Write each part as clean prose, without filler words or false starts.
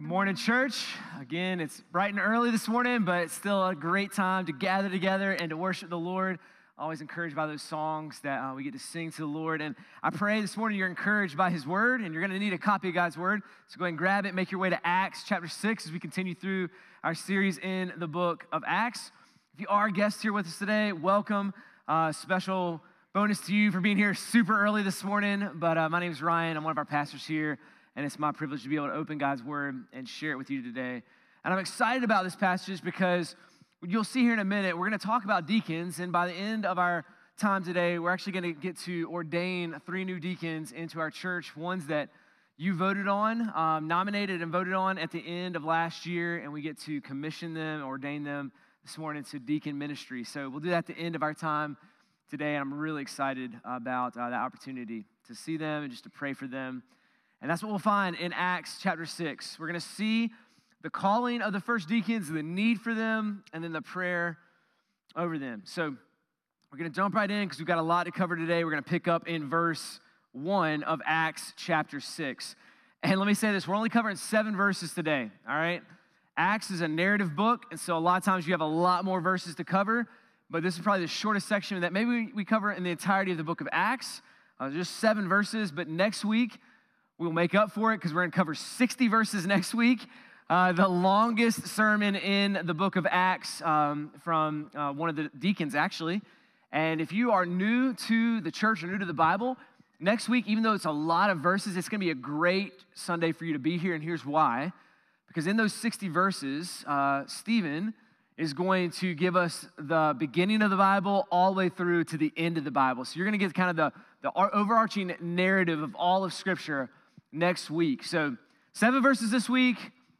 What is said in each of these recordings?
Morning, church. Again, it's bright and early this morning, but it's still a great time to gather together and to worship the Lord. Always encouraged by those songs that we get to sing to the Lord. And I pray this morning you're encouraged by His Word, and you're going to need a copy of God's Word. So go ahead and grab it, make your way to Acts chapter 6 as we continue through our series in the book of Acts. If you are a guest here with us today, welcome. Special bonus to you for being here super early this morning. But my name is Ryan. I'm one of our pastors here. And it's my privilege to be able to open God's Word and share it with you today. And I'm excited about this passage because you'll see here in a minute, we're going to talk about deacons. And by the end of our time today, we're actually going to get to ordain 3 new deacons into our church, ones that you voted on, nominated and voted on at the end of last year. And we get to commission them, ordain them this morning to deacon ministry. So we'll do that at the end of our time today. And I'm really excited about that opportunity to see them and just to pray for them. And that's what we'll find in Acts chapter 6. We're going to see the calling of the first deacons, the need for them, and then the prayer over them. So we're going to jump right in because we've got a lot to cover today. We're going to pick up in verse 1 of Acts chapter 6. And let me say this, we're only covering 7 verses today, all right? Acts is a narrative book, and so a lot of times you have a lot more verses to cover, but this is probably the shortest section that maybe we cover in the entirety of the book of Acts. Just 7 verses, but next week, we'll make up for it because we're going to cover 60 verses next week. The longest sermon in the book of Acts from one of the deacons, actually. And if you are new to the church or new to the Bible, next week, even though it's a lot of verses, it's going to be a great Sunday for you to be here. And here's why. Because in those 60 verses, Stephen is going to give us the beginning of the Bible all the way through to the end of the Bible. So you're going to get kind of the overarching narrative of all of Scripture next week. So 7 verses this week,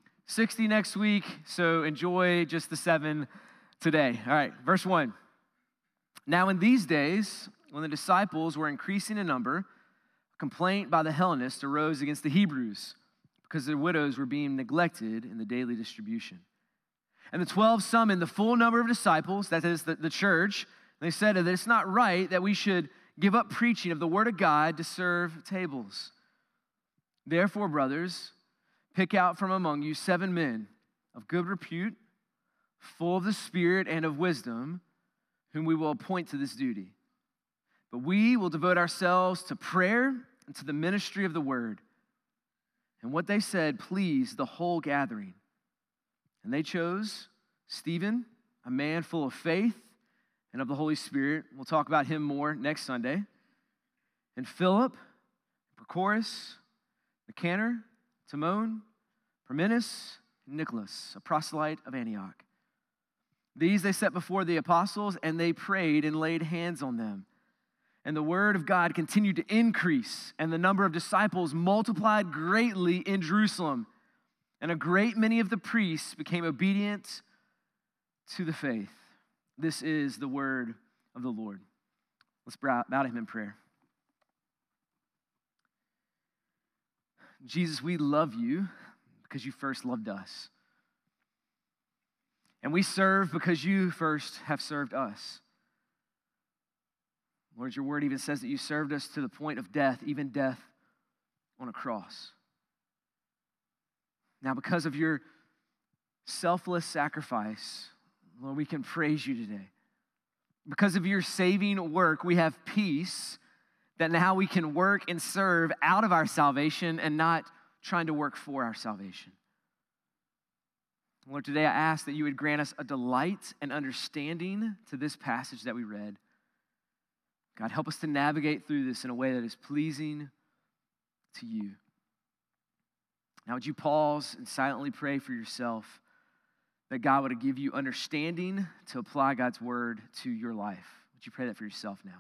60 next week. So enjoy just the 7 today. All right, verse 1. Now in these days, when the disciples were increasing in number, a complaint by the Hellenists arose against the Hebrews because their widows were being neglected in the daily distribution. And the 12 summoned the full number of disciples, that is the church. And they said that it's not right that we should give up preaching of the word of God to serve tables. Therefore, brothers, pick out from among you 7 men of good repute, full of the Spirit and of wisdom, whom we will appoint to this duty. But we will devote ourselves to prayer and to the ministry of the word. And what they said pleased the whole gathering. And they chose Stephen, a man full of faith and of the Holy Spirit. We'll talk about him more next Sunday. And Philip, Prochorus, Nicanor, Timon, Parmenas, and Nicholas, a proselyte of Antioch. These they set before the apostles, and they prayed and laid hands on them. And the word of God continued to increase, and the number of disciples multiplied greatly in Jerusalem. And a great many of the priests became obedient to the faith. This is the word of the Lord. Let's bow to him in prayer. Jesus, we love you because you first loved us. And we serve because you first have served us. Lord, your word even says that you served us to the point of death, even death on a cross. Now, because of your selfless sacrifice, Lord, we can praise you today. Because of your saving work, we have peace that now we can work and serve out of our salvation and not trying to work for our salvation. Lord, today I ask that you would grant us a delight and understanding to this passage that we read. God, help us to navigate through this in a way that is pleasing to you. Now, would you pause and silently pray for yourself that God would give you understanding to apply God's word to your life? Would you pray that for yourself now?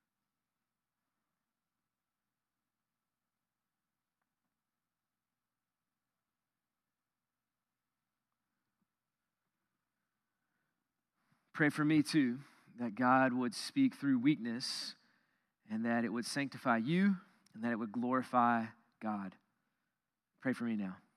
Pray for me too, that God would speak through weakness and that it would sanctify you and that it would glorify God. Pray for me now.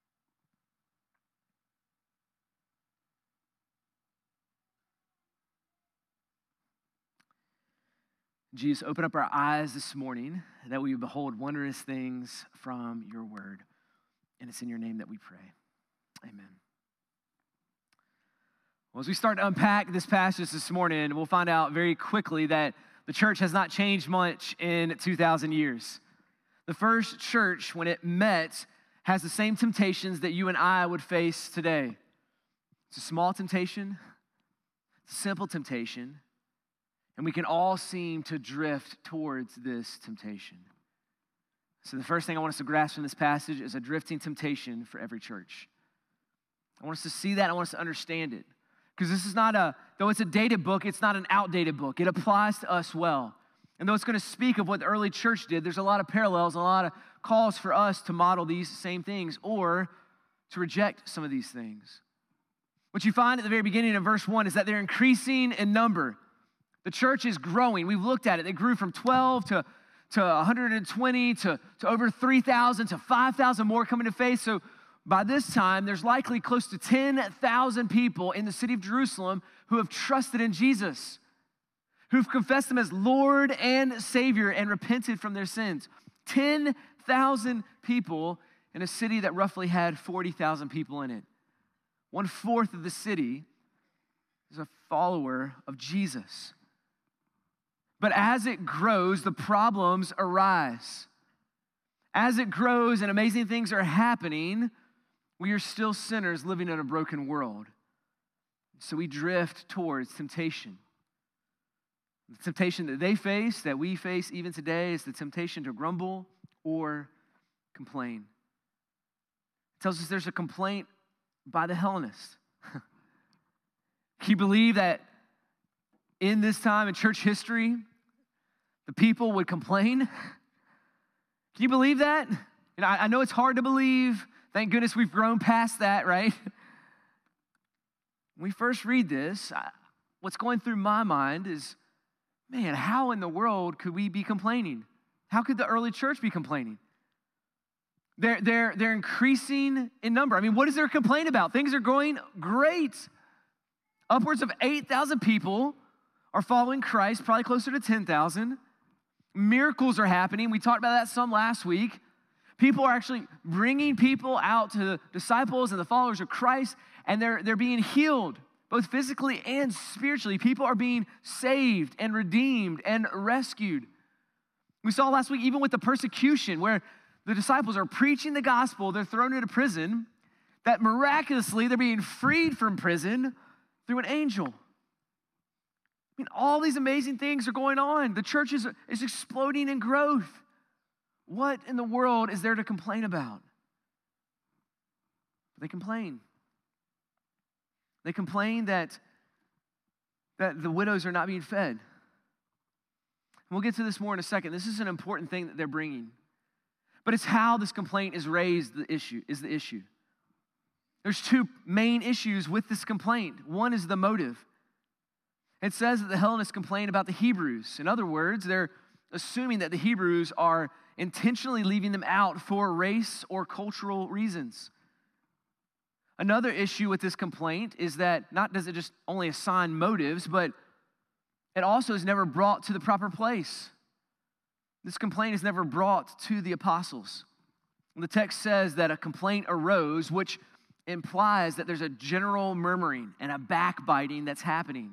Jesus, open up our eyes this morning that we behold wondrous things from your word. And it's in your name that we pray. Amen. Well, as we start to unpack this passage this morning, we'll find out very quickly that the church has not changed much in 2,000 years. The first church, when it met, has the same temptations that you and I would face today. It's a small temptation, it's a simple temptation, and we can all seem to drift towards this temptation. So the first thing I want us to grasp from this passage is a drifting temptation for every church. I want us to see that, I want us to understand it. Because this is though it's a dated book, it's not an outdated book. It applies to us well. And though it's going to speak of what the early church did, there's a lot of parallels, a lot of calls for us to model these same things or to reject some of these things. What you find at the very beginning of verse 1 is that they're increasing in number. The church is growing. We've looked at it. They grew from 12 to 120 to over 3,000 to 5,000 more coming to faith. So by this time, there's likely close to 10,000 people in the city of Jerusalem who have trusted in Jesus, who've confessed him as Lord and Savior and repented from their sins. 10,000 people in a city that roughly had 40,000 people in it. 1/4 of the city is a follower of Jesus. But as it grows, the problems arise. As it grows and amazing things are happening, we are still sinners living in a broken world. So we drift towards temptation. The temptation that they face, that we face even today, is the temptation to grumble or complain. It tells us there's a complaint by the Hellenists. Can you believe that in this time in church history, the people would complain? Can you believe that? And I know it's hard to believe. Thank goodness we've grown past that, right? When we first read this, what's going through my mind is, man, how in the world could we be complaining? How could the early church be complaining? They're increasing in number. I mean, what is there to complain about? Things are going great. Upwards of 8,000 people are following Christ, probably closer to 10,000. Miracles are happening. We talked about that some last week. People are actually bringing people out to the disciples and the followers of Christ, and they're being healed, both physically and spiritually. People are being saved and redeemed and rescued. We saw last week, even with the persecution, where the disciples are preaching the gospel, they're thrown into prison, that miraculously they're being freed from prison through an angel. I mean, all these amazing things are going on. The church is exploding in growth. What in the world is there to complain about? They complain. They complain that the widows are not being fed. And we'll get to this more in a second. This is an important thing that they're bringing. But it's how this complaint is raised is the issue. There's two main issues with this complaint. One is the motive. It says that the Hellenists complain about the Hebrews. In other words, they're assuming that the Hebrews are intentionally leaving them out for race or cultural reasons. Another issue with this complaint is that not does it just only assign motives, but it also is never brought to the proper place. This complaint is never brought to the apostles. And the text says that a complaint arose, which implies that there's a general murmuring and a backbiting that's happening.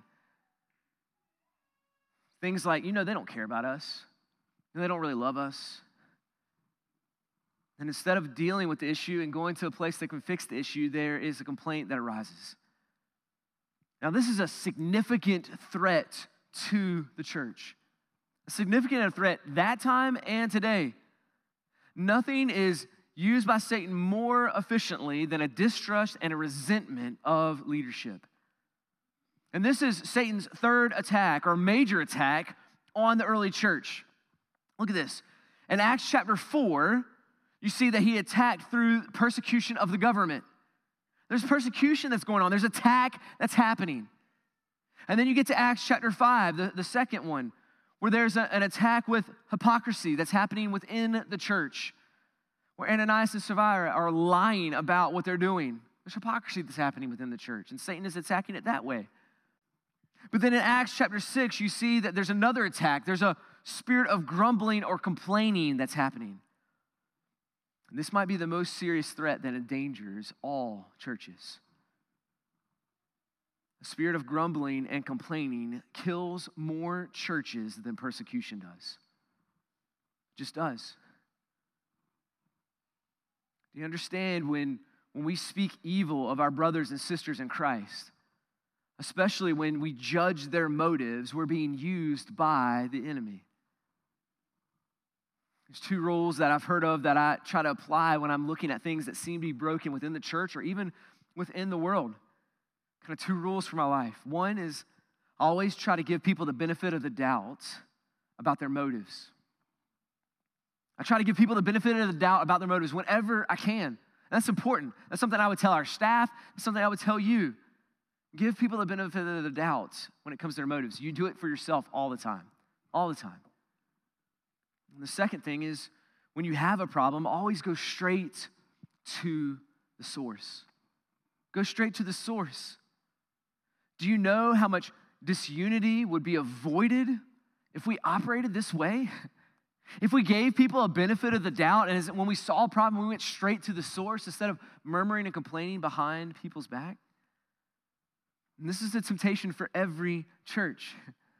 Things like, they don't care about us. They don't really love us. And instead of dealing with the issue and going to a place that can fix the issue, there is a complaint that arises. Now, this is a significant threat to the church. A significant threat that time and today. Nothing is used by Satan more efficiently than a distrust and a resentment of leadership. And this is Satan's third attack or major attack on the early church. Look at this. In Acts chapter 4, you see that he attacked through persecution of the government. There's persecution that's going on. There's attack that's happening. And then you get to Acts chapter 5, the second one, where there's an attack with hypocrisy that's happening within the church, where Ananias and Sapphira are lying about what they're doing. There's hypocrisy that's happening within the church, and Satan is attacking it that way. But then in Acts chapter 6, you see that there's another attack. There's a spirit of grumbling or complaining that's happening. And this might be the most serious threat that endangers all churches. The spirit of grumbling and complaining kills more churches than persecution does. Just does. Do you understand when we speak evil of our brothers and sisters in Christ, especially when we judge their motives, we're being used by the enemy? There's two rules that I've heard of that I try to apply when I'm looking at things that seem to be broken within the church or even within the world. Kind of two rules for my life. One is always try to give people the benefit of the doubt about their motives. I try to give people the benefit of the doubt about their motives whenever I can. That's important. That's something I would tell our staff. That's something I would tell you. Give people the benefit of the doubt when it comes to their motives. You do it for yourself all the time. All the time. And the second thing is when you have a problem, always go straight to the source. Go straight to the source. Do you know how much disunity would be avoided if we operated this way? If we gave people a benefit of the doubt, and when we saw a problem, we went straight to the source instead of murmuring and complaining behind people's back? And this is a temptation for every church.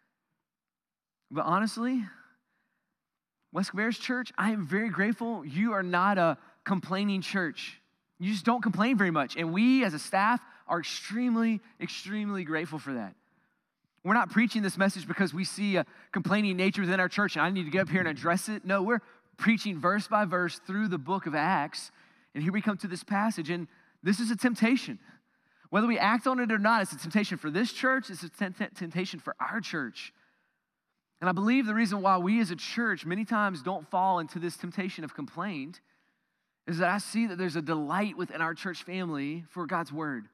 But honestly, West Cabarrus Church, I am very grateful you are not a complaining church. You just don't complain very much. And we as a staff are extremely, extremely grateful for that. We're not preaching this message because we see a complaining nature within our church and I need to get up here and address it. No, we're preaching verse by verse through the book of Acts. And here we come to this passage, and this is a temptation. Whether we act on it or not, it's a temptation for this church, it's a temptation for our church. And I believe the reason why we as a church many times don't fall into this temptation of complaint is that I see that there's a delight within our church family for God's word.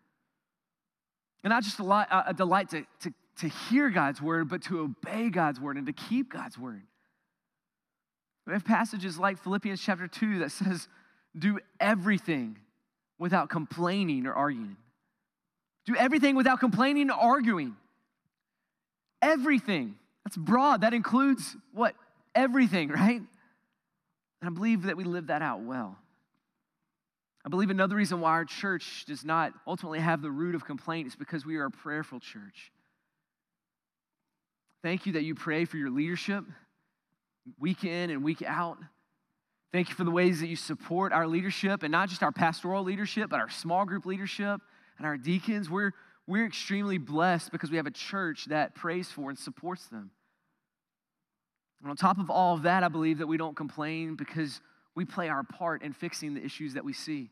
And not just a delight to hear God's word, but to obey God's word and to keep God's word. We have passages like Philippians chapter 2 that says, do everything without complaining or arguing. Do everything without complaining or arguing. Everything. That's broad. That includes what? Everything, right? And I believe that we live that out well. I believe another reason why our church does not ultimately have the root of complaint is because we are a prayerful church. Thank you that you pray for your leadership week in and week out. Thank you for the ways that you support our leadership, and not just our pastoral leadership, but our small group leadership and our deacons. We're extremely blessed because we have a church that prays for and supports them. And on top of all of that, I believe that we don't complain because we play our part in fixing the issues that we see.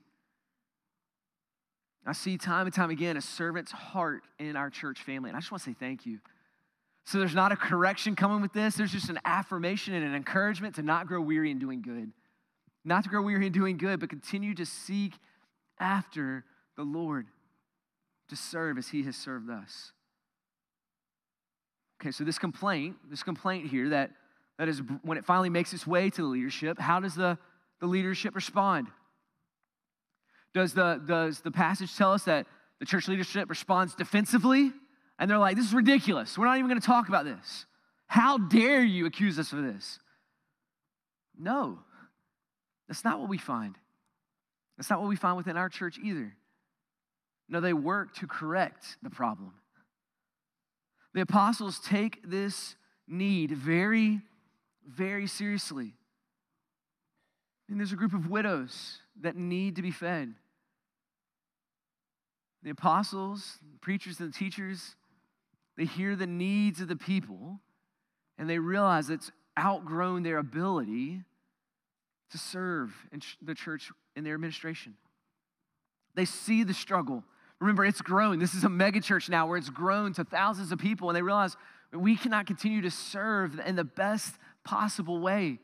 I see time and time again a servant's heart in our church family, and I just want to say thank you. So there's not a correction coming with this. There's just an affirmation and an encouragement to not grow weary in doing good. Not to grow weary in doing good, but continue to seek after the Lord, to serve as he has served us. Okay, so this complaint here that is when it finally makes its way to the leadership, how does the leadership respond? Does the passage tell us that the church leadership responds defensively? And they're like, this is ridiculous. We're not even going to talk about this. How dare you accuse us of this? No, that's not what we find. That's not what we find within our church either. No, they work to correct the problem. The apostles take this need very, very seriously. And there's a group of widows that need to be fed. The apostles, the preachers, and the teachers, they hear the needs of the people, and they realize it's outgrown their ability to serve in the church in their administration. They see the struggle. Remember, it's grown. This is a mega church now where it's grown to thousands of people, and they realize we cannot continue to serve in the best possible way.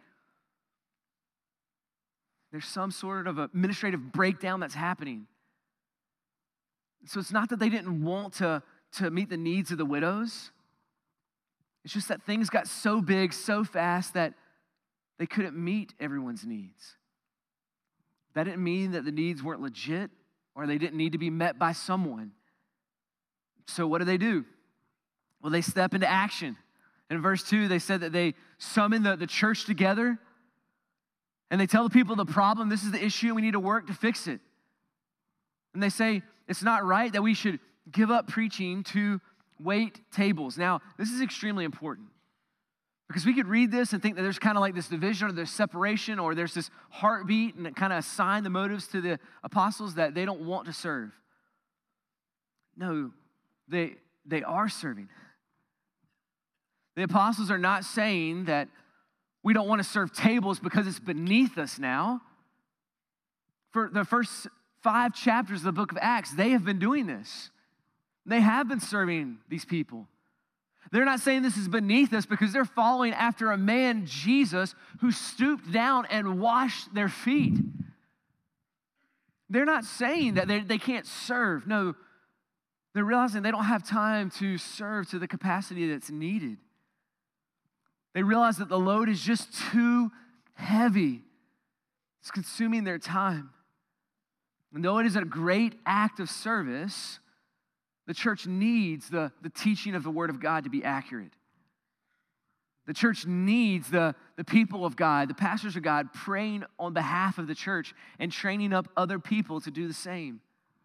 There's some sort of administrative breakdown that's happening. So it's not that they didn't want to meet the needs of the widows. It's just that things got so big so fast that they couldn't meet everyone's needs. That didn't mean that the needs weren't legit or they didn't need to be met by someone. So what do? Well, they step into action. In verse 2, they said that they summoned the church together And they tell the people the problem, this is the issue, we need to work to fix it. And they say it's not right that we should give up preaching to wait tables. Now, this is extremely important because we could read this and think that there's kind of like this division or there's separation or there's this heartbeat and it kind of assign the motives to the apostles that they don't want to serve. No, they are serving. The apostles are not saying that we don't want to serve tables because it's beneath us now. For the first 5 chapters of the book of Acts, they have been doing this. They have been serving these people. They're not saying this is beneath us because they're following after a man, Jesus, who stooped down and washed their feet. They're not saying that they can't serve. No, they're realizing they don't have time to serve to the capacity that's needed. They realize that the load is just too heavy. It's consuming their time. And though it is a great act of service, the church needs the teaching of the Word of God to be accurate. The church needs the people of God, the pastors of God, praying on behalf of the church and training up other people to do the same.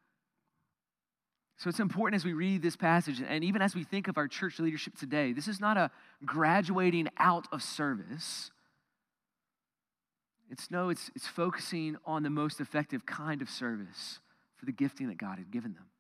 So it's important as we read this passage, and even as we think of our church leadership today, this is not a graduating out of service. It's focusing on the most effective kind of service for the gifting that God had given them.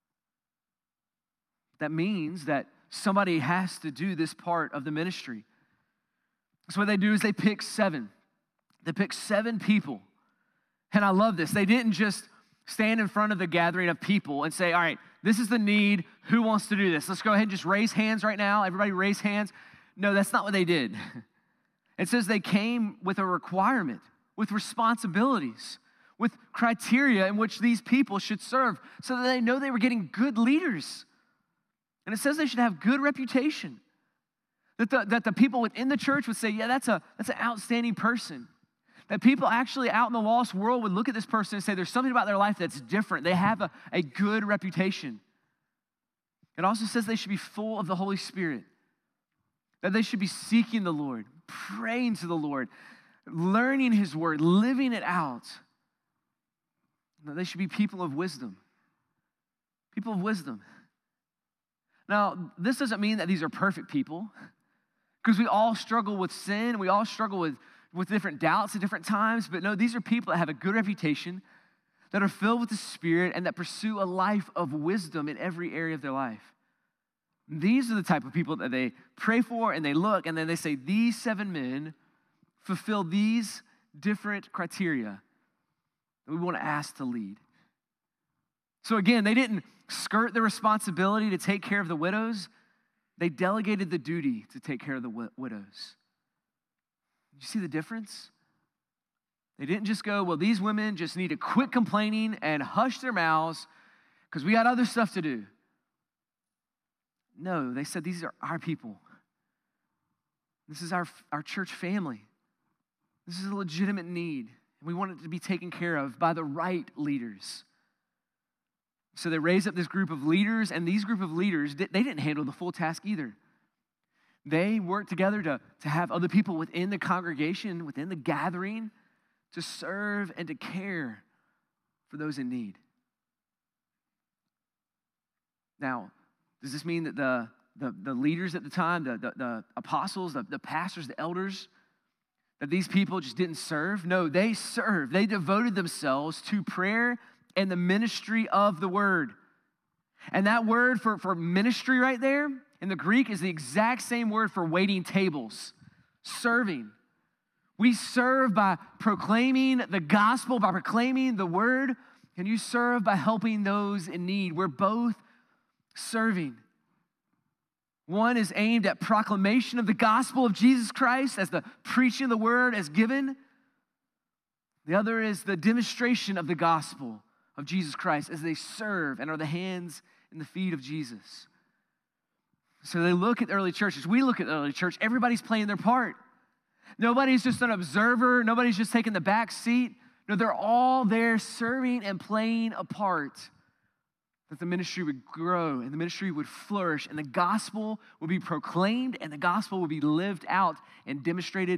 That means that somebody has to do this part of the ministry. So what they do is they pick 7. They pick 7 people. And I love this. They didn't just stand in front of the gathering of people and say, all right, this is the need. Who wants to do this? Let's go ahead and just raise hands right now. Everybody raise hands. No, that's not what they did. It says they came with a requirement, with responsibilities, with criteria in which these people should serve so that they know they were getting good leaders. And it says they should have good reputation. That the people within the church would say, yeah, that's an outstanding person. That people actually out in the lost world would look at this person and say, there's something about their life that's different. They have a good reputation. It also says they should be full of the Holy Spirit. That they should be seeking the Lord, praying to the Lord, learning His word, living it out. That they should be people of wisdom. People of wisdom. Now, this doesn't mean that these are perfect people, because we all struggle with sin. We all struggle with different doubts at different times. But no, these are people that have a good reputation, that are filled with the Spirit, and that pursue a life of wisdom in every area of their life. These are the type of people that they pray for, and they look, and then they say, these 7 men fulfill these different criteria that we want to ask to lead. So again, they didn't skirt the responsibility to take care of the widows. They delegated the duty to take care of the widows. You see the difference? They didn't just go, well, these women just need to quit complaining and hush their mouths because we got other stuff to do. No, they said these are our people. This is our church family. This is a legitimate need. And we want it to be taken care of by the right leaders. So they raised up this group of leaders, and these group of leaders, they didn't handle the full task either. They worked together to have other people within the congregation, within the gathering, to serve and to care for those in need. Now, does this mean that the leaders at the time, the apostles, the pastors, the elders, that these people just didn't serve? No, they served. They devoted themselves to prayer and the ministry of the word. And that word for ministry right there in the Greek is the exact same word for waiting tables, serving. We serve by proclaiming the gospel, by proclaiming the word, and you serve by helping those in need. We're both serving. One is aimed at proclamation of the gospel of Jesus Christ as the preaching of the word as given. The other is the demonstration of the gospel of Jesus Christ as they serve and are the hands and the feet of Jesus. So they look at the early churches. We look at the early church. Everybody's playing their part. Nobody's just an observer. Nobody's just taking the back seat. No, they're all there serving and playing a part, that the ministry would grow and the ministry would flourish and the gospel would be proclaimed and the gospel would be lived out and demonstrated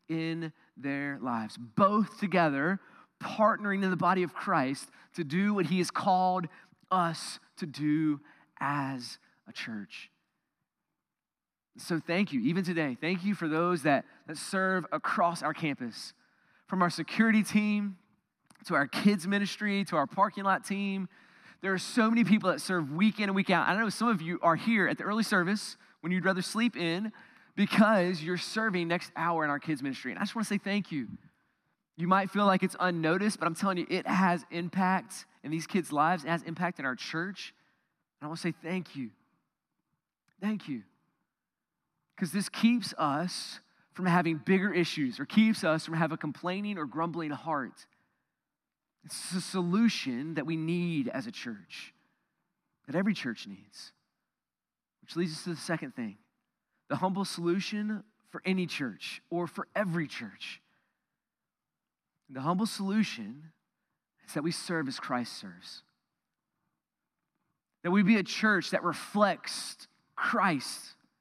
in their lives, both together, partnering in the body of Christ to do what he has called us to do as a church. So thank you, even today. Thank you for those that serve across our campus, from our security team to our kids ministry to our parking lot team. There are so many people that serve week in and week out. I know some of you are here at the early service when you'd rather sleep in because you're serving next hour in our kids ministry. And I just want to say thank you. You might feel like it's unnoticed, but I'm telling you, it has impact in these kids' lives. It has impact in our church. And I want to say thank you. Thank you. Because this keeps us from having bigger issues or keeps us from having a complaining or grumbling heart. It's a solution that we need as a church, that every church needs. Which leads us to the second thing, the humble solution for any church or for every church. The humble solution is that we serve as Christ serves. That we be a church that reflects Christ.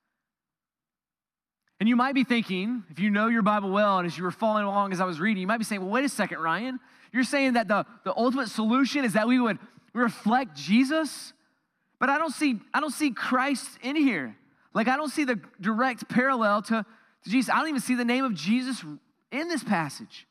And you might be thinking, if you know your Bible well, and as you were following along as I was reading, you might be saying, well, wait a second, Ryan. You're saying that the ultimate solution is that we would reflect Jesus? But I don't see Christ in here. Like, I don't see the direct parallel to Jesus. I don't even see the name of Jesus in this passage.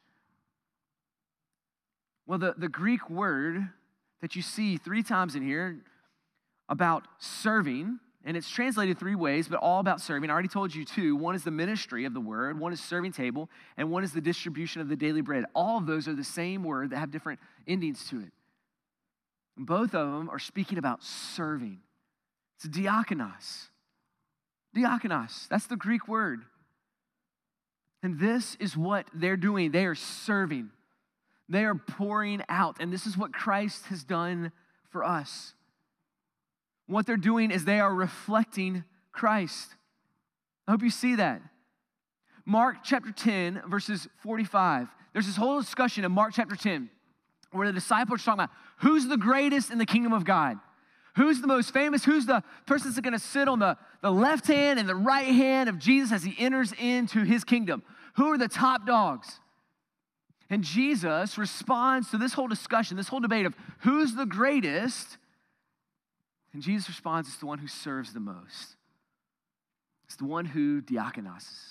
Well, the Greek word that you see 3 times in here about serving, and it's translated 3 ways, but all about serving. I already told you 2. One is the ministry of the word, one is serving table, and one is the distribution of the daily bread. All of those are the same word that have different endings to it. And both of them are speaking about serving. It's diakonos. Diakonos, that's the Greek word. And this is what they're doing. They are serving. They are pouring out, and this is what Christ has done for us. What they're doing is they are reflecting Christ. I hope you see that. Mark chapter 10, verses 45. There's this whole discussion in Mark chapter 10 where the disciples are talking about who's the greatest in the kingdom of God? Who's the most famous? Who's the person that's going to sit on the left hand and the right hand of Jesus as he enters into his kingdom? Who are the top dogs? And Jesus responds to this whole discussion, this whole debate of who's the greatest. And Jesus responds, it's the one who serves the most. It's the one who diakonoses.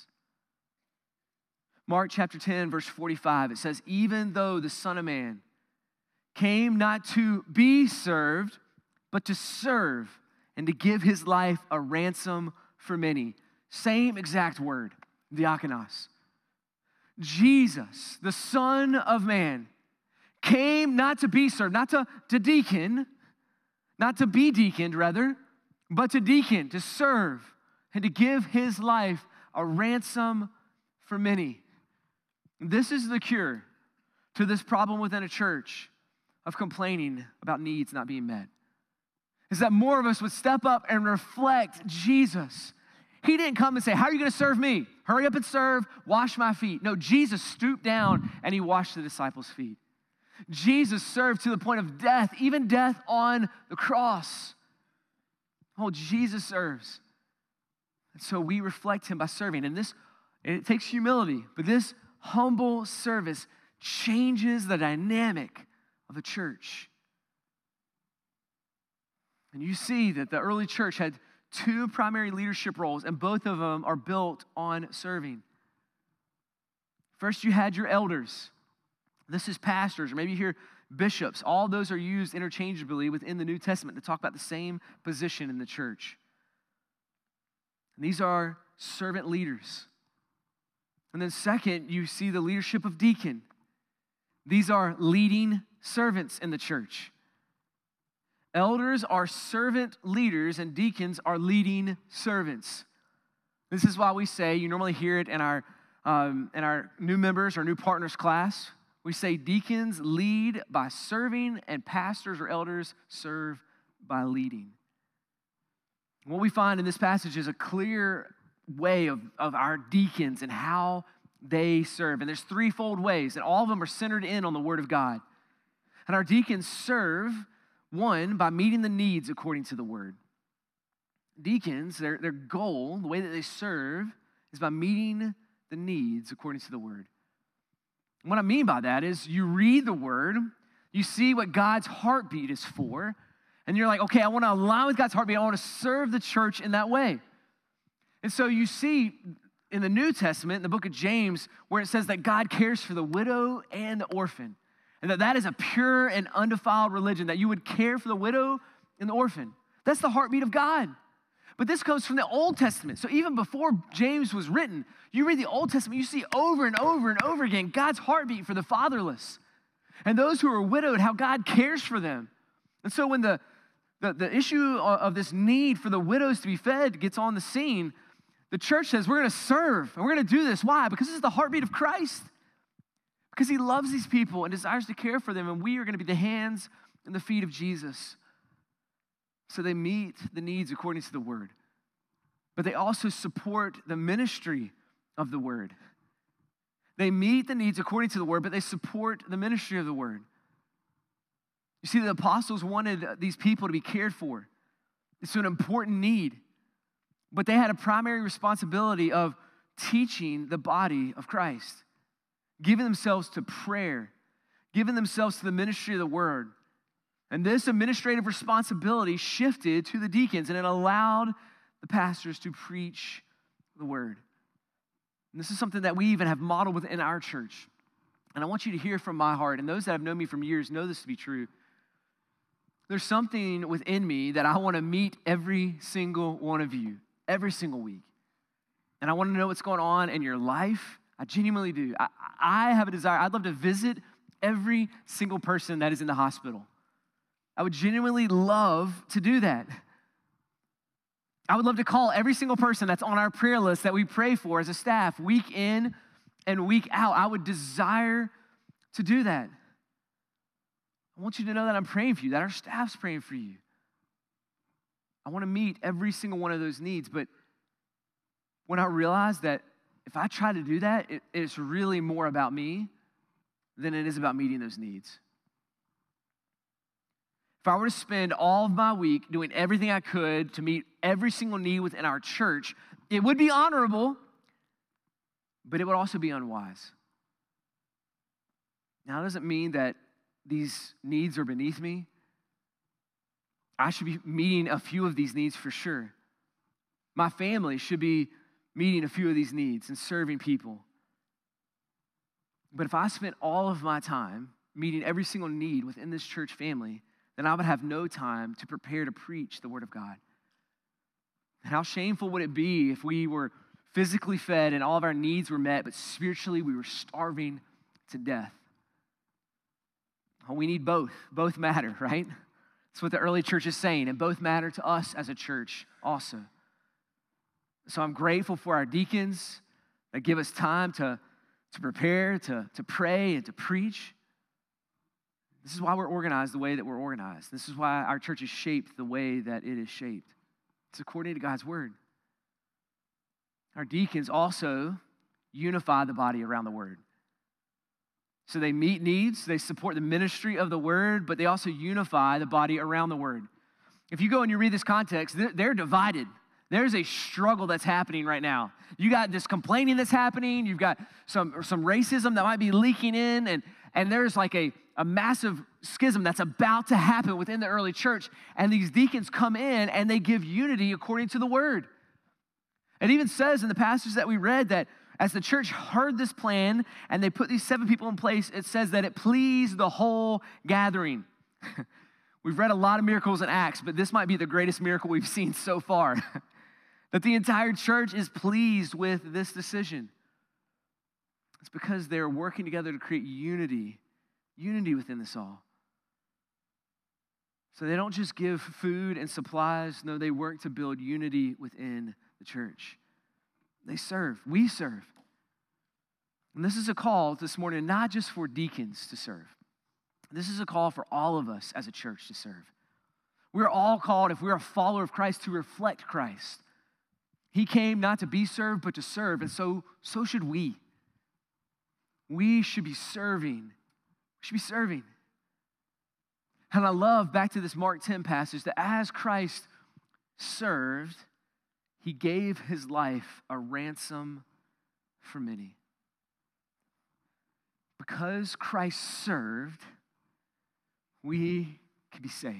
Mark chapter 10, verse 45, it says, even though the Son of Man came not to be served, but to serve and to give his life a ransom for many. Same exact word, diakonos. Jesus, the Son of Man, came not to be served, not to deacon, not to be deaconed, rather, but to deacon, to serve, and to give his life a ransom for many. This is the cure to this problem within a church of complaining about needs not being met. Is that more of us would step up and reflect Jesus. He didn't come and say, how are you going to serve me? Hurry up and serve, wash my feet. No, Jesus stooped down and he washed the disciples' feet. Jesus served to the point of death, even death on the cross. Oh, Jesus serves. And so we reflect him by serving. And it takes humility, but this humble service changes the dynamic of the church. And you see that the early church had 2 primary leadership roles, and both of them are built on serving. First, you had your elders. This is pastors, or maybe you hear bishops. All those are used interchangeably within the New Testament to talk about the same position in the church. And these are servant leaders. And then second, you see the leadership of deacon. These are leading servants in the church. Elders are servant leaders, and deacons are leading servants. This is why we say, you normally hear it in our new members or new partners class. We say deacons lead by serving, and pastors or elders serve by leading. What we find in this passage is a clear way of our deacons and how they serve. And there's 3-fold ways, and all of them are centered in on the Word of God. And our deacons serve, 1, by meeting the needs according to the Word. Deacons, their goal, the way that they serve, is by meeting the needs according to the word. And what I mean by that is you read the word, you see what God's heartbeat is for, and you're like, okay, I want to align with God's heartbeat. I want to serve the church in that way. And so you see in the New Testament, in the book of James, where it says that God cares for the widow and the orphan, and that is a pure and undefiled religion, that you would care for the widow and the orphan. That's the heartbeat of God. But this comes from the Old Testament. So even before James was written, you read the Old Testament, you see over and over and over again God's heartbeat for the fatherless and those who are widowed, how God cares for them. And so when the issue of this need for the widows to be fed gets on the scene, the church says, we're going to serve, and we're going to do this. Why? Because this is the heartbeat of Christ. Because he loves these people and desires to care for them, and we are going to be the hands and the feet of Jesus. So they meet the needs according to the word. But they also support the ministry of the word. They meet the needs according to the word, but they support the ministry of the word. You see, the apostles wanted these people to be cared for. It's an important need. But they had a primary responsibility of teaching the body of Christ, giving themselves to prayer, giving themselves to the ministry of the word. And this administrative responsibility shifted to the deacons, and it allowed the pastors to preach the word. And this is something that we even have modeled within our church. And I want you to hear from my heart, and those that have known me from years know this to be true. There's something within me that I want to meet every single one of you, every single week. And I want to know what's going on in your life. I genuinely do. I have a desire. I'd love to visit every single person that is in the hospital. I would genuinely love to do that. I would love to call every single person that's on our prayer list that we pray for as a staff, week in and week out. I would desire to do that. I want you to know that I'm praying for you, that our staff's praying for you. I want to meet every single one of those needs, but when I realized that if I try to do that, it's really more about me than it is about meeting those needs. If I were to spend all of my week doing everything I could to meet every single need within our church, it would be honorable, but it would also be unwise. Now, it doesn't mean that these needs are beneath me. I should be meeting a few of these needs for sure. My family should be meeting a few of these needs and serving people. But if I spent all of my time meeting every single need within this church family, then I would have no time to prepare to preach the word of God. And how shameful would it be if we were physically fed and all of our needs were met, but spiritually we were starving to death? We need both. Both matter, right? That's what the early church is saying, and both matter to us as a church also. So I'm grateful for our deacons that give us time to prepare, to pray, and to preach. This is why we're organized the way that we're organized. This is why our church is shaped the way that it is shaped. It's according to God's word. Our deacons also unify the body around the word. So they meet needs, they support the ministry of the word, but they also unify the body around the word. If you go and you read this context, they're divided. There's a struggle that's happening right now. You got this complaining that's happening. You've got some racism that might be leaking in, and there's like a massive schism that's about to happen within the early church. And these deacons come in and they give unity according to the word. It even says in the passage that we read that as the church heard this plan and they put these 7 people in place, it says that it pleased the whole gathering. We've read a lot of miracles in Acts, but this might be the greatest miracle we've seen so far. That the entire church is pleased with this decision. It's because they're working together to create unity within this all. So they don't just give food and supplies. No, they work to build unity within the church. They serve. We serve. And this is a call this morning, not just for deacons to serve. This is a call for all of us as a church to serve. We're all called, if we're a follower of Christ, to reflect Christ. He came not to be served, but to serve, and so should we. We should be serving. We should be serving. And I love, back to this Mark 10 passage, that as Christ served, he gave his life a ransom for many. Because Christ served, we can be saved.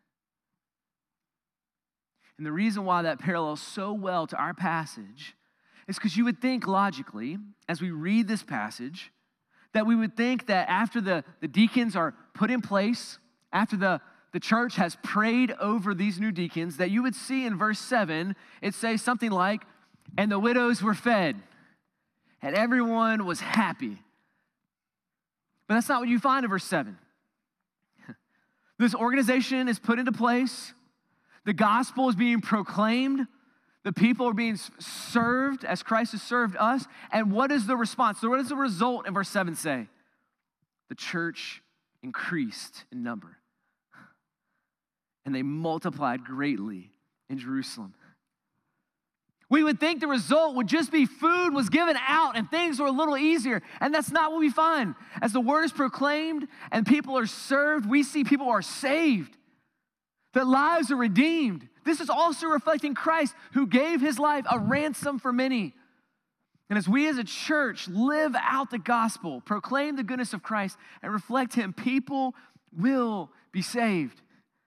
And the reason why that parallels so well to our passage is because you would think logically, as we read this passage, that we would think that after the deacons are put in place, after the church has prayed over these new deacons, that you would see in verse 7, it says something like, and the widows were fed, and everyone was happy. But that's not what you find in verse 7. This organization is put into place. The gospel is being proclaimed. The people are being served as Christ has served us. And what is the response? So what does the result in verse 7 say? The church increased in number. And they multiplied greatly in Jerusalem. We would think the result would just be food was given out and things were a little easier. And that's not what we find. As the word is proclaimed and people are served, we see people are saved, that lives are redeemed. This is also reflecting Christ, who gave his life a ransom for many. And as we as a church live out the gospel, proclaim the goodness of Christ, and reflect him, people will be saved.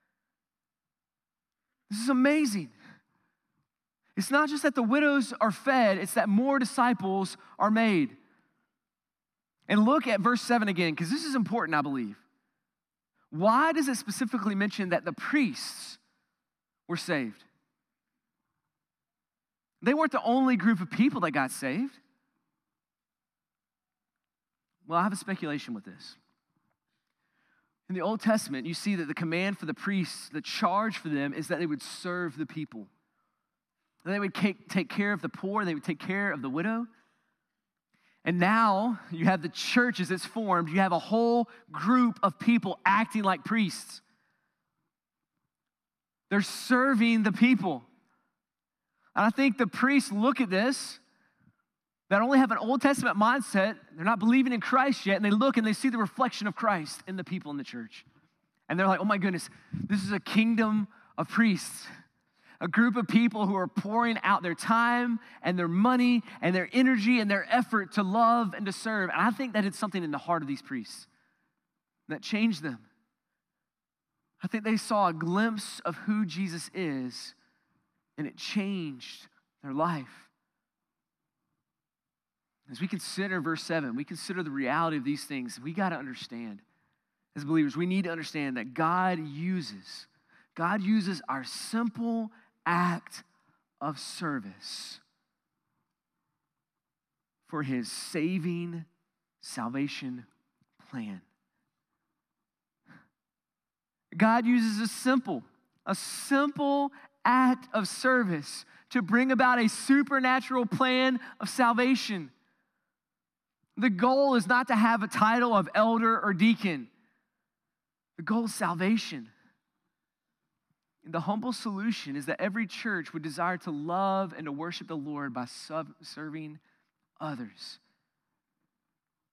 This is amazing. It's not just that the widows are fed, it's that more disciples are made. And look at verse 7 again, because this is important, I believe. Why does it specifically mention that the priests were saved? They weren't the only group of people that got saved. Well, I have a speculation with this. In the Old Testament, you see that the command for the priests, the charge for them, is that they would serve the people. They would take care of the poor. They would take care of the widow. And now you have the church as it's formed. You have a whole group of people acting like priests. They're serving the people. And I think the priests look at this, that only have an Old Testament mindset. They're not believing in Christ yet. And they look and they see the reflection of Christ in the people in the church. And they're like, oh my goodness, this is a kingdom of priests. A group of people who are pouring out their time and their money and their energy and their effort to love and to serve. And I think that it's something in the heart of these priests that changed them. I think they saw a glimpse of who Jesus is, and it changed their life. As we consider verse 7, we consider the reality of these things, we got to understand, as believers, we need to understand that God uses our simple act of service for his saving salvation plan. God uses a simple act of service to bring about a supernatural plan of salvation. The goal is not to have a title of elder or deacon. The goal is salvation. And the humble solution is that every church would desire to love and to worship the Lord by serving others.